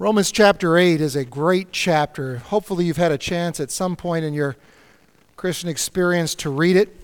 Romans chapter 8 is a great chapter. Hopefully you've had a chance at some point in your Christian experience to read it.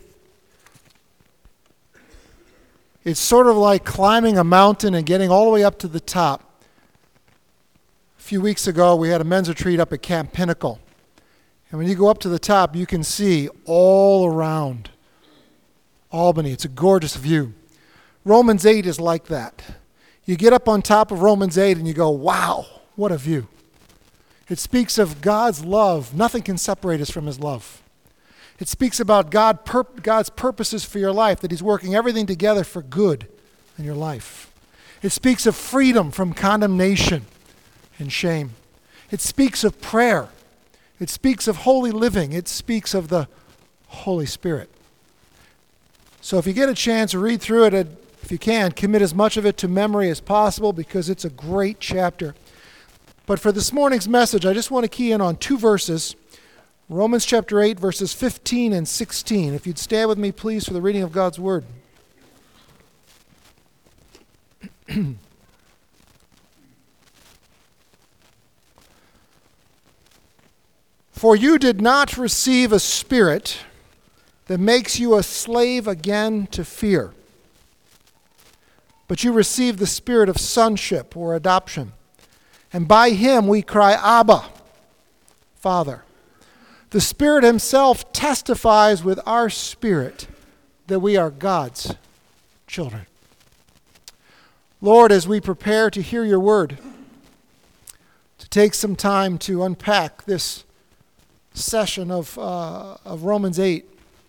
It's sort of like climbing a mountain and getting all the way up to the top. A few weeks ago, we had a men's retreat up at Camp Pinnacle. And when you go up to the top, you can see all around Albany. It's a gorgeous view. Romans 8 is like that. You get up on top of Romans 8 and you go, wow, what a view. It speaks of God's love. Nothing can separate us from His love. It speaks about God's purposes for your life, that He's working everything together for good in your life. It speaks of freedom from condemnation and shame. It speaks of prayer. It speaks of holy living. It speaks of the Holy Spirit. So if you get a chance to read through it, if you can, commit as much of it to memory as possible because it's a great chapter. But for this morning's message, I just want to key in on two verses. Romans chapter 8, verses 15 and 16. If you'd stand with me, please, for the reading of God's Word. For you did not receive a spirit that makes you a slave again to fear, but you received the spirit of sonship or adoption. And by Him we cry, Abba, Father. The Spirit Himself testifies with our spirit that we are God's children. Lord, as we prepare to hear your word, to take some time to unpack this session of Romans 8,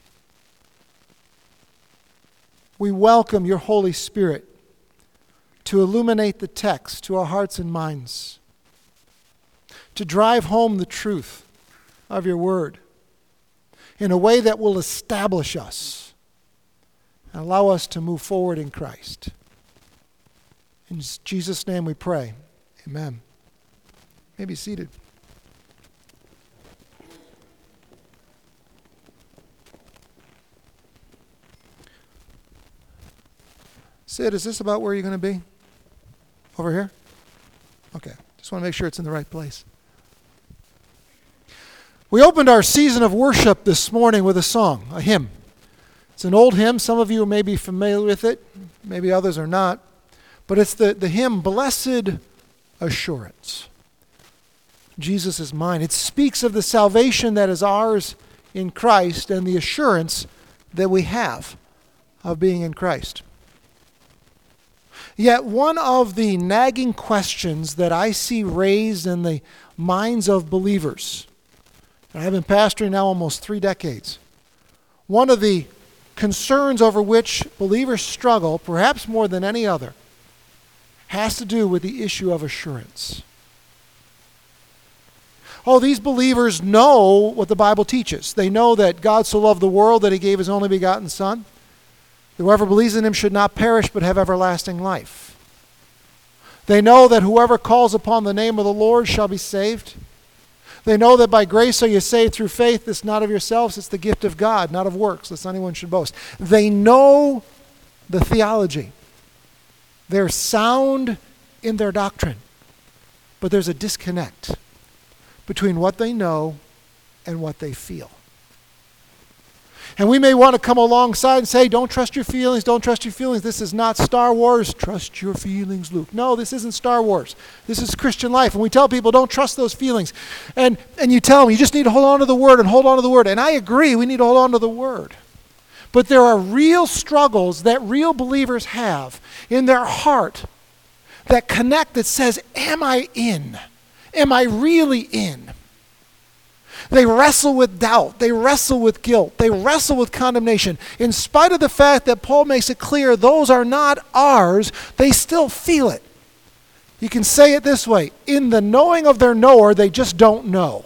we welcome your Holy Spirit to illuminate the text to our hearts and minds, to drive home the truth of your word in a way that will establish us and allow us to move forward in Christ. In Jesus' name we pray. Amen. You may be seated. Sid, is this about where you're going to be? Over here? Okay. Just want to make sure it's in the right place. We opened our season of worship this morning with a song, a hymn. It's an old hymn. Some of you may be familiar with it. Maybe others are not. But it's the hymn, Blessed Assurance. Jesus is mine. It speaks of the salvation that is ours in Christ and the assurance that we have of being in Christ. Yet one of the nagging questions that I see raised in the minds of believers, and I've been pastoring now almost 3 decades, one of the concerns over which believers struggle, perhaps more than any other, has to do with the issue of assurance. Oh, these believers know what the Bible teaches. They know that God so loved the world that He gave His only begotten Son. Whoever believes in Him should not perish but have everlasting life. They know that whoever calls upon the name of the Lord shall be saved. They know that by grace are you saved through faith. It's not of yourselves, it's the gift of God, not of works, lest anyone should boast. They know the theology. They're sound in their doctrine. But there's a disconnect between what they know and what they feel. And we may want to come alongside and say, don't trust your feelings, don't trust your feelings. This is not Star Wars. Trust your feelings, Luke. No, this isn't Star Wars. This is Christian life. And we tell people, don't trust those feelings. And you tell them, you just need to hold on to the Word and hold on to the Word. And I agree, we need to hold on to the Word. But there are real struggles that real believers have in their heart that connect, that says, am I in? Am I really in? They wrestle with doubt. They wrestle with guilt. They wrestle with condemnation. In spite of the fact that Paul makes it clear those are not ours, they still feel it. You can say it this way. In the knowing of their knower, they just don't know.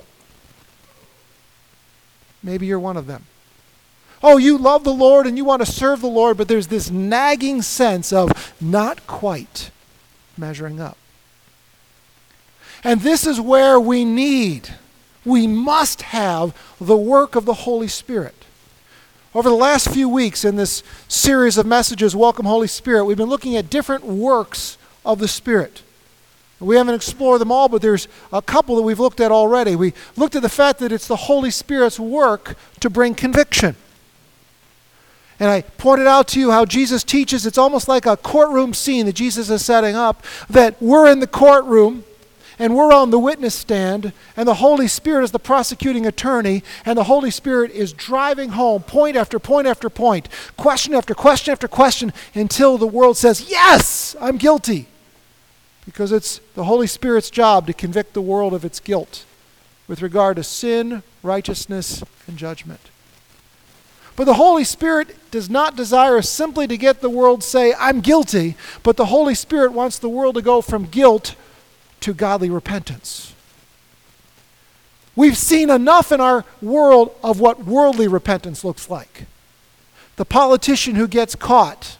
Maybe you're one of them. Oh, you love the Lord and you want to serve the Lord, but there's this nagging sense of not quite measuring up. And this is where we must have the work of the Holy Spirit. Over the last few weeks in this series of messages, Welcome Holy Spirit, we've been looking at different works of the Spirit. We haven't explored them all, but there's a couple that we've looked at already. We looked at the fact that it's the Holy Spirit's work to bring conviction. And I pointed out to you how Jesus teaches, it's almost like a courtroom scene that Jesus is setting up, that we're in the courtroom and we're on the witness stand, and the Holy Spirit is the prosecuting attorney, and the Holy Spirit is driving home point after point after point, question after question after question, until the world says, yes, I'm guilty. Because it's the Holy Spirit's job to convict the world of its guilt with regard to sin, righteousness, and judgment. But the Holy Spirit does not desire simply to get the world to say, I'm guilty, but the Holy Spirit wants the world to go from guilt to godly repentance. We've seen enough in our world of what worldly repentance looks like. The politician who gets caught.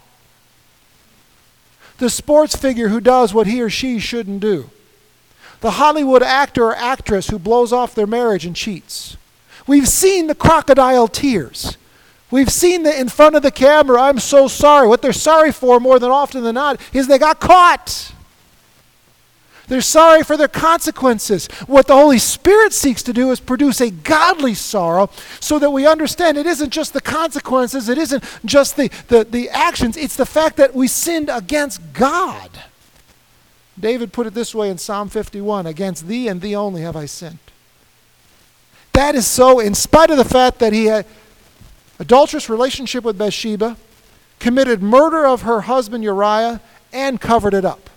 The sports figure who does what he or she shouldn't do. The Hollywood actor or actress who blows off their marriage and cheats. We've seen the crocodile tears. We've seen the in front of the camera, I'm so sorry. What they're sorry for more than often than not is they got caught. They're sorry for their consequences. What the Holy Spirit seeks to do is produce a godly sorrow so that we understand it isn't just the consequences, it isn't just the actions, it's the fact that we sinned against God. David put it this way in Psalm 51, against thee and thee only have I sinned. That is so in spite of the fact that he had adulterous relationship with Bathsheba, committed murder of her husband Uriah, and covered it up.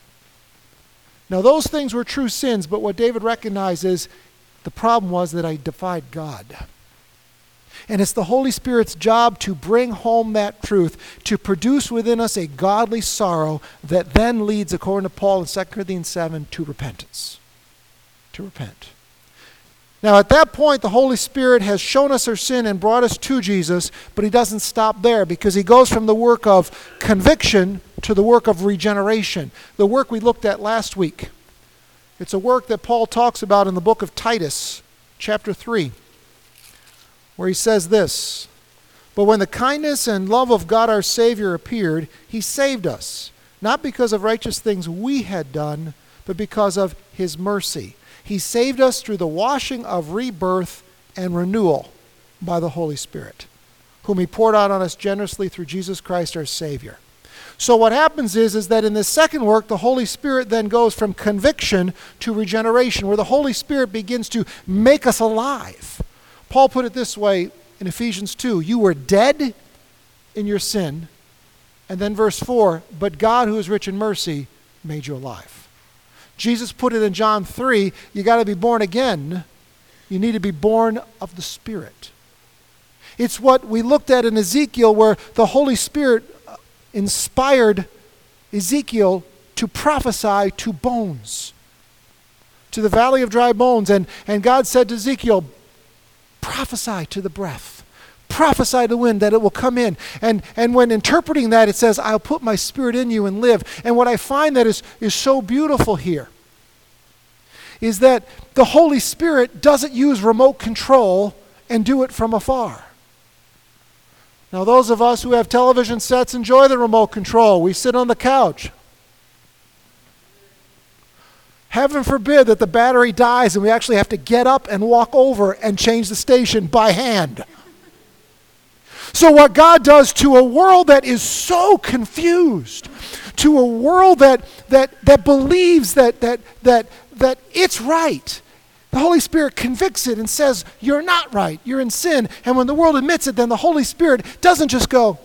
Now those things were true sins, but what David recognized is the problem was that I defied God. And it's the Holy Spirit's job to bring home that truth, to produce within us a godly sorrow that then leads, according to Paul in 2 Corinthians 7, to repentance. To repent. Now at that point, the Holy Spirit has shown us our sin and brought us to Jesus, but he doesn't stop there because he goes from the work of conviction to the work of regeneration, the work we looked at last week. It's a work that Paul talks about in the book of Titus, chapter 3, where he says this, but when the kindness and love of God our Savior appeared, he saved us, not because of righteous things we had done, but because of his mercy. He saved us through the washing of rebirth and renewal by the Holy Spirit, whom he poured out on us generously through Jesus Christ our Savior. So what happens is that in this second work, the Holy Spirit then goes from conviction to regeneration, where the Holy Spirit begins to make us alive. Paul put it this way in Ephesians 2, you were dead in your sin, and then verse 4, but God who is rich in mercy made you alive. Jesus put it in John 3, you got to be born again. You need to be born of the Spirit. It's what we looked at in Ezekiel, where the Holy Spirit inspired Ezekiel to prophesy to bones, to the valley of dry bones. And God said to Ezekiel, prophesy to the breath. Prophesy to the wind that it will come in. And when interpreting that, it says, I'll put my Spirit in you and live. And what I find that is so beautiful here is that the Holy Spirit doesn't use remote control and do it from afar. Now, those of us who have television sets enjoy the remote control. We sit on the couch. Heaven forbid that the battery dies and we actually have to get up and walk over and change the station by hand. So what God does to a world that is so confused, to a world that believes that it's right, the Holy Spirit convicts it and says, you're not right, you're in sin. And when the world admits it, then the Holy Spirit doesn't just go.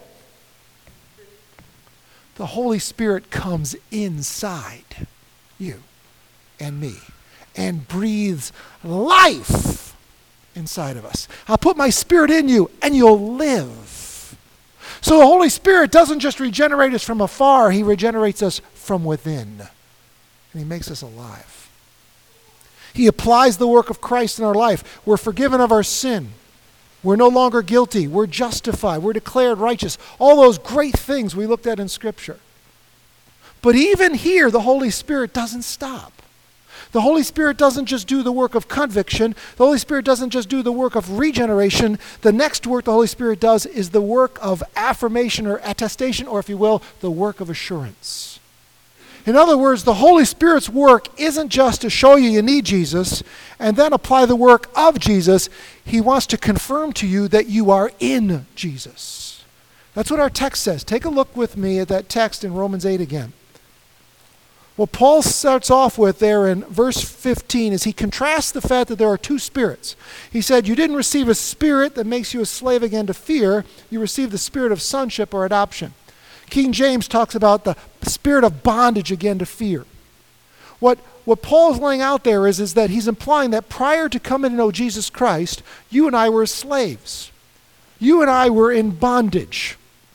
The Holy Spirit comes inside you and me and breathes life inside of us. I'll put my Spirit in you and you'll live. So the Holy Spirit doesn't just regenerate us from afar, he regenerates us from within. And he makes us alive. He applies the work of Christ in our life. We're forgiven of our sin. We're no longer guilty. We're justified. We're declared righteous. All those great things we looked at in Scripture. But even here, the Holy Spirit doesn't stop. The Holy Spirit doesn't just do the work of conviction. The Holy Spirit doesn't just do the work of regeneration. The next work the Holy Spirit does is the work of affirmation or attestation, or if you will, the work of assurance. In other words, the Holy Spirit's work isn't just to show you need Jesus and then apply the work of Jesus. He wants to confirm to you that you are in Jesus. That's what our text says. Take a look with me at that text in Romans 8 again. What Paul starts off with there in verse 15 is he contrasts the fact that there are two spirits. He said, you didn't receive a spirit that makes you a slave again to fear. You received the spirit of sonship or adoption. King James talks about the spirit of bondage again to fear. What Paul is laying out there is that he's implying that prior to coming to know Jesus Christ, you and I were slaves. You and I were in bondage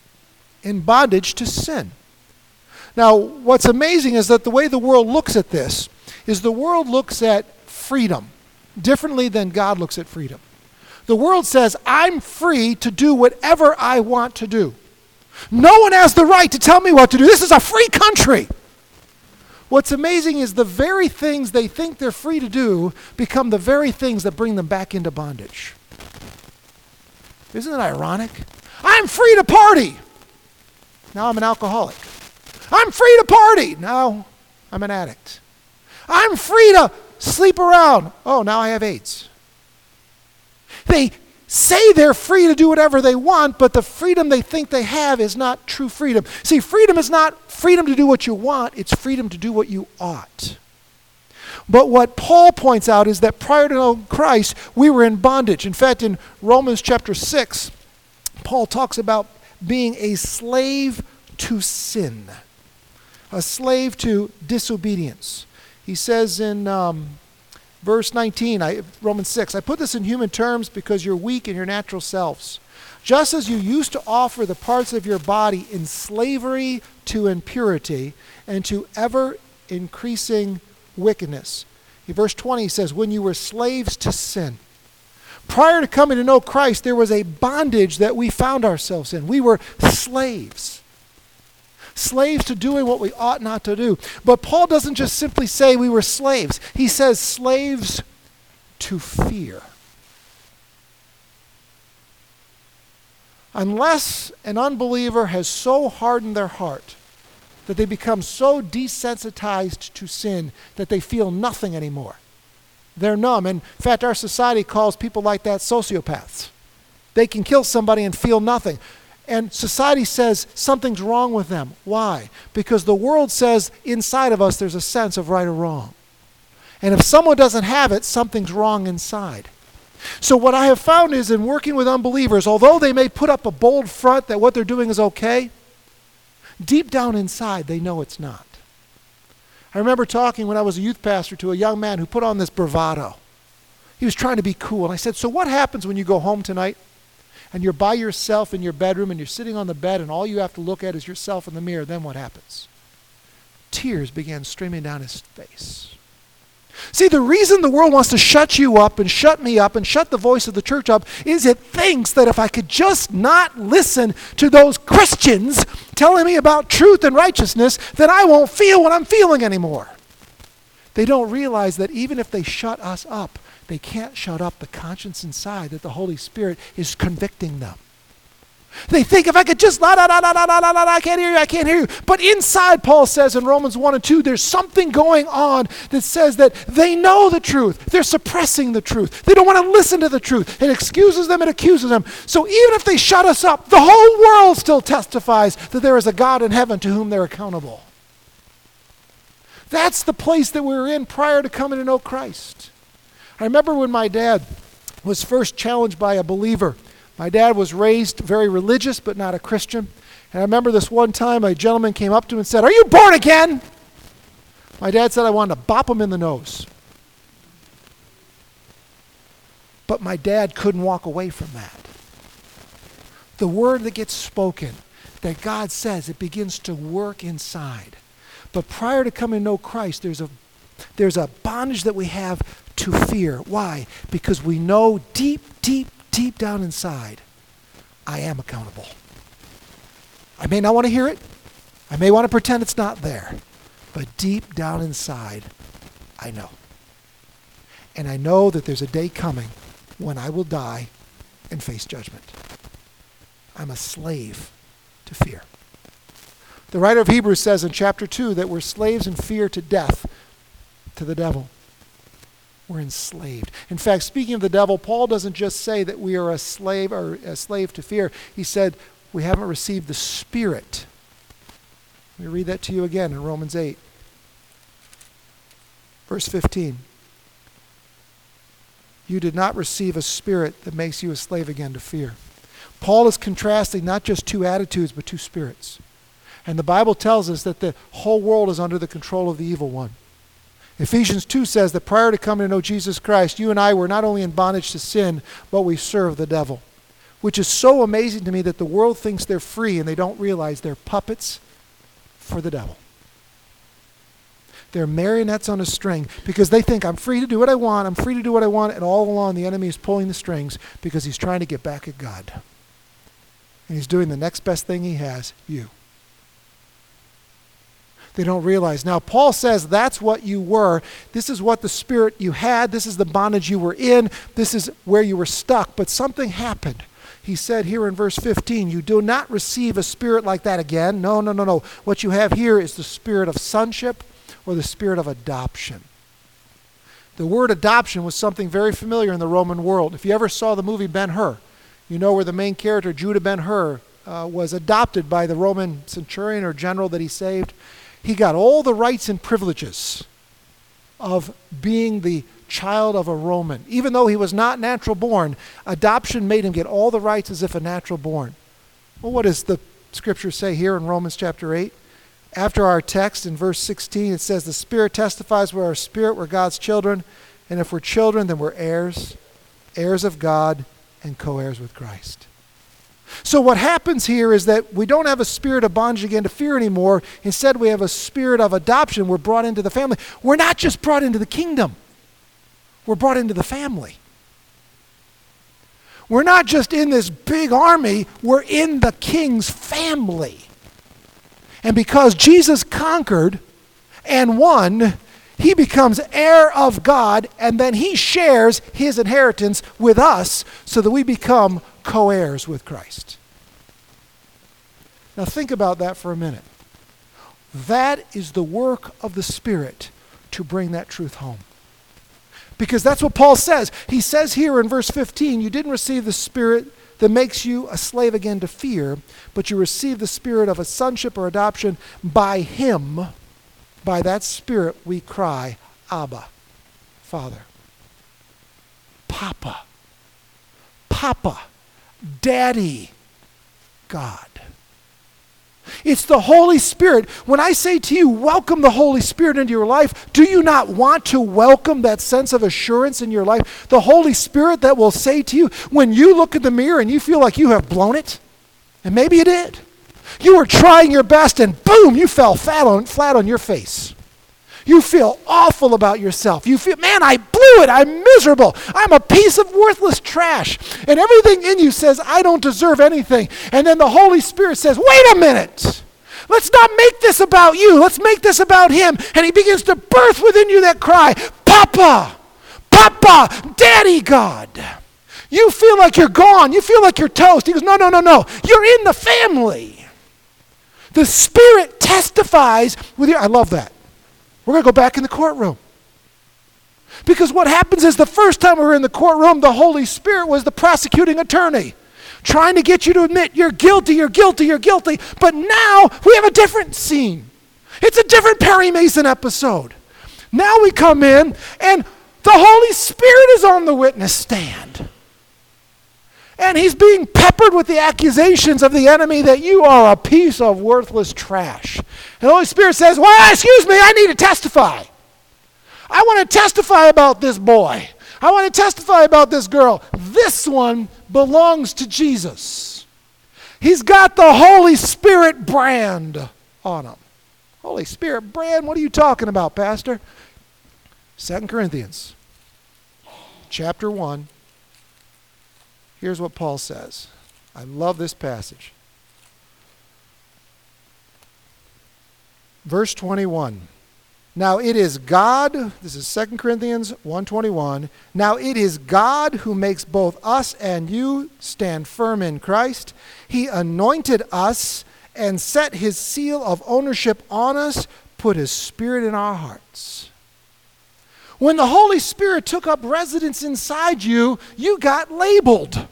to sin. Now, what's amazing is that the way the world looks at this is the world looks at freedom differently than God looks at freedom. The world says, I'm free to do whatever I want to do. No one has the right to tell me what to do. This is a free country. What's amazing is the very things they think they're free to do become the very things that bring them back into bondage. Isn't it ironic? I'm free to party. Now I'm an alcoholic. I'm free to party. Now I'm an addict. I'm free to sleep around. Oh, now I have AIDS. They say they're free to do whatever they want, but the freedom they think they have is not true freedom. See, freedom is not freedom to do what you want, it's freedom to do what you ought. But what Paul points out is that prior to knowing Christ, we were in bondage. In fact, in Romans chapter 6, Paul talks about being a slave to sin, a slave to disobedience. He says in verse 19, Romans 6, I put this in human terms because you're weak in your natural selves. Just as you used to offer the parts of your body in slavery to impurity and to ever increasing wickedness. In verse 20 he says, when you were slaves to sin. Prior to coming to know Christ, there was a bondage that we found ourselves in. We were slaves. Slaves to doing what we ought not to do. But Paul doesn't just simply say we were slaves. He says slaves to fear. Unless an unbeliever has so hardened their heart that they become so desensitized to sin that they feel nothing anymore. They're numb. In fact, our society calls people like that sociopaths. They can kill somebody and feel nothing. And society says something's wrong with them. Why? Because the world says inside of us there's a sense of right or wrong. And if someone doesn't have it, something's wrong inside. So what I have found is in working with unbelievers, although they may put up a bold front that what they're doing is okay, deep down inside they know it's not. I remember talking when I was a youth pastor to a young man who put on this bravado. He was trying to be cool. And I said, so what happens when you go home tonight and you're by yourself in your bedroom and you're sitting on the bed and all you have to look at is yourself in the mirror? Then what happens? Tears began streaming down his face. See, the reason the world wants to shut you up and shut me up and shut the voice of the church up is it thinks that if I could just not listen to those Christians telling me about truth and righteousness, then I won't feel what I'm feeling anymore. They don't realize that even if they shut us up, they can't shut up the conscience inside that the Holy Spirit is convicting them. They think if I could just I can't hear you. But inside, Paul says in Romans 1 and 2, there's something going on that says that they know the truth. They're suppressing the truth. They don't want to listen to the truth. It excuses them and accuses them. So even if they shut us up, the whole world still testifies that there is a God in heaven to whom they're accountable. That's the place that we were in prior to coming to know Christ. I remember when my dad was first challenged by a believer. My dad was raised very religious, but not a Christian. And I remember this one time a gentleman came up to him and said, "Are you born again?" My dad said I wanted to bop him in the nose. But my dad couldn't walk away from that. The word that gets spoken, that God says, it begins to work inside. But prior to coming to know Christ, there's a bondage that we have to fear. Why? Because we know deep down inside, I am accountable. I may not want to hear it. I may want to pretend it's not there. But deep down inside, I know. And I know that there's a day coming when I will die and face judgment. I'm a slave to fear. The writer of Hebrews says in chapter 2 that we're slaves in fear to death, to the devil. We're enslaved. In fact, speaking of the devil, Paul doesn't just say that we are a slave or a slave to fear. He said we haven't received the Spirit. Let me read that to you again in Romans 8. Verse 15. You did not receive a spirit that makes you a slave again to fear. Paul is contrasting not just two attitudes, but two spirits. And the Bible tells us that the whole world is under the control of the evil one. Ephesians 2 says that prior to coming to know Jesus Christ, you and I were not only in bondage to sin, but we serve the devil. Which is so amazing to me that the world thinks they're free and they don't realize they're puppets for the devil. They're marionettes on a string because they think I'm free to do what I want, I'm free to do what I want, and all along the enemy is pulling the strings because he's trying to get back at God. And he's doing the next best thing he has, you. They don't realize. Now, Paul says that's what you were. This is what the spirit you had. This is the bondage you were in. This is where you were stuck. But something happened. He said here in verse 15, you do not receive a spirit like that again. No. What you have here is the spirit of sonship or the spirit of adoption. The word adoption was something very familiar in the Roman world. If you ever saw the movie Ben-Hur, you know where the main character, Judah Ben-Hur, was adopted by the Roman centurion or general that he saved. He got all the rights and privileges of being the child of a Roman. Even though he was not natural born, adoption made him get all the rights as if a natural born. Well, what does the scripture say here in Romans chapter 8? After our text in verse 16, it says, the Spirit testifies with our spirit we're God's children, and if we're children, then we're heirs, heirs of God, and co-heirs with Christ. So what happens here is that we don't have a spirit of bondage again to fear anymore. Instead, we have a spirit of adoption. We're brought into the family. We're not just brought into the kingdom. We're brought into the family. We're not just in this big army. We're in the king's family. And because Jesus conquered and won, he becomes heir of God, and then he shares his inheritance with us so that we become co-heirs with Christ. Now think about that for a minute. That is the work of the Spirit to bring that truth home. Because that's what Paul says. He says here in verse 15, you didn't receive the Spirit that makes you a slave again to fear, but you receive the spirit of a sonship or adoption. By him, by that Spirit, we cry, Abba, Father. Papa. Papa. Daddy. God. It's the Holy Spirit. When I say to you, welcome the Holy Spirit into your life, do you not want to welcome that sense of assurance in your life? The Holy Spirit that will say to you, when you look in the mirror and you feel like you have blown it, and maybe you did. You were trying your best and boom, you fell flat on your face. You feel awful about yourself. You feel, man, I blew it. I'm miserable. I'm a piece of worthless trash. And everything in you says, I don't deserve anything. And then the Holy Spirit says, wait a minute. Let's not make this about you. Let's make this about him. And he begins to birth within you that cry, Papa, Papa, Daddy God. You feel like you're gone. You feel like you're toast. He goes, no. You're in the family. The Spirit testifies with you. I love that. We're going to go back in the courtroom. Because what happens is the first time we were in the courtroom, the Holy Spirit was the prosecuting attorney, trying to get you to admit you're guilty. But now we have a different scene. It's a different Perry Mason episode. Now we come in and the Holy Spirit is on the witness stand. And he's being peppered with the accusations of the enemy that you are a piece of worthless trash. And the Holy Spirit says, well, excuse me, I need to testify. I want to testify about this boy. I want to testify about this girl. This one belongs to Jesus. He's got the Holy Spirit brand on him. Holy Spirit brand? What are you talking about, Pastor? 2 Corinthians chapter 1. Here's what Paul says. I love this passage. Verse 21. Now it is God, this is 2 Corinthians 1:21. Now it is God who makes both us and you stand firm in Christ. He anointed us and set his seal of ownership on us, put his Spirit in our hearts. When the Holy Spirit took up residence inside you, you got labeled.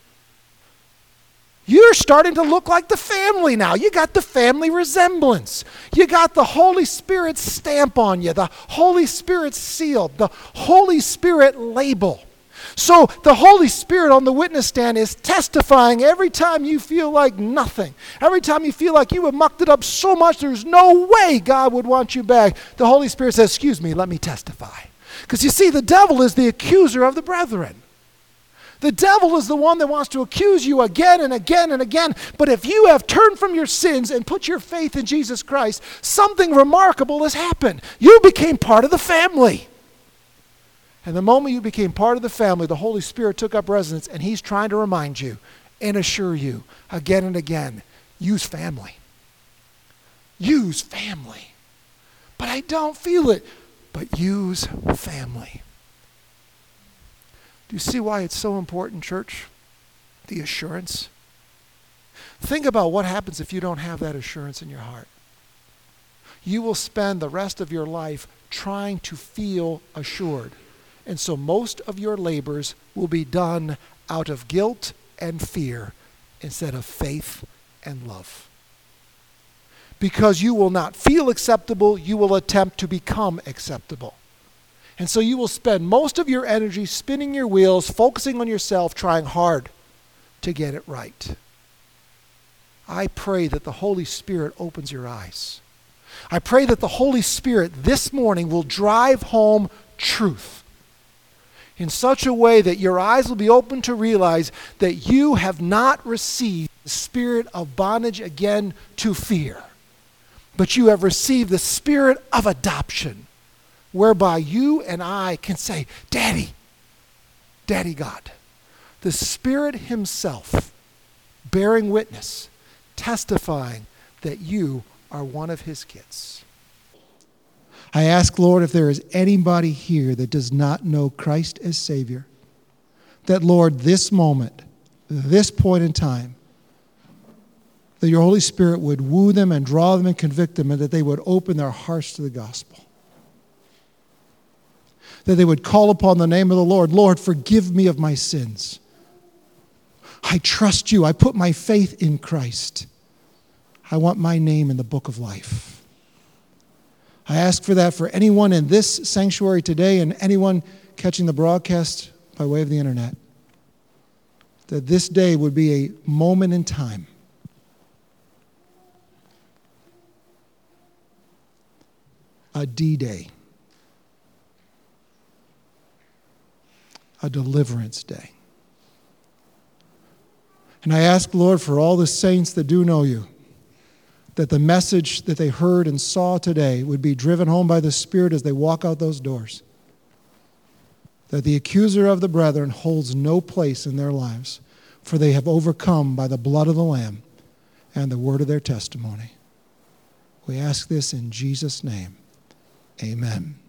You're starting to look like the family now. You got the family resemblance. You got the Holy Spirit stamp on you, the Holy Spirit seal, the Holy Spirit label. So the Holy Spirit on the witness stand is testifying every time you feel like nothing. Every time you feel like you have mucked it up so much there's no way God would want you back. The Holy Spirit says, excuse me, let me testify. Because you see, the devil is the accuser of the brethren. The devil is the one that wants to accuse you again and again and again. But if you have turned from your sins and put your faith in Jesus Christ, something remarkable has happened. You became part of the family. And the moment you became part of the family, the Holy Spirit took up residence, and he's trying to remind you and assure you again and again, use family. Use family. But I don't feel it. But use family. Do you see why it's so important, church? The assurance. Think about what happens if you don't have that assurance in your heart. You will spend the rest of your life trying to feel assured. And so most of your labors will be done out of guilt and fear instead of faith and love. Because you will not feel acceptable, you will attempt to become acceptable. And so you will spend most of your energy spinning your wheels, focusing on yourself, trying hard to get it right. I pray that the Holy Spirit opens your eyes. I pray that the Holy Spirit this morning will drive home truth in such a way that your eyes will be open to realize that you have not received the spirit of bondage again to fear, but you have received the spirit of adoption, whereby you and I can say, Daddy, Daddy God. The Spirit himself bearing witness, testifying that you are one of his kids. I ask, Lord, if there is anybody here that does not know Christ as Savior, that, Lord, this moment, this point in time, that your Holy Spirit would woo them and draw them and convict them, and that they would open their hearts to the gospel. That they would call upon the name of the Lord. Lord, forgive me of my sins. I trust you. I put my faith in Christ. I want my name in the book of life. I ask for that for anyone in this sanctuary today and anyone catching the broadcast by way of the internet. That this day would be a moment in time. A D-Day. A deliverance day. And I ask, Lord, for all the saints that do know you, that the message that they heard and saw today would be driven home by the Spirit as they walk out those doors. That the accuser of the brethren holds no place in their lives, for they have overcome by the blood of the Lamb and the word of their testimony. We ask this in Jesus' name. Amen.